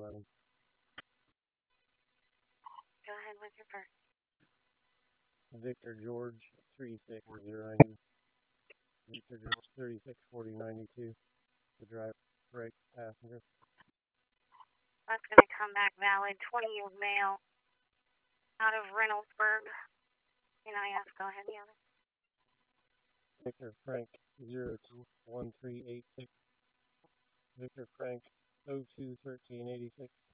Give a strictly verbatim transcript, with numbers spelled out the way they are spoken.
eleven. Go ahead with your first. Victor George three six zero nine. Victor George thirty-six forty ninety-two. The driver, right passenger. That's going to come back valid. twenty year male out of Reynoldsburg. N I S, go ahead, the other. Victor Frank zero two one three eight six. Victor Frank oh two thirteen eighty-six.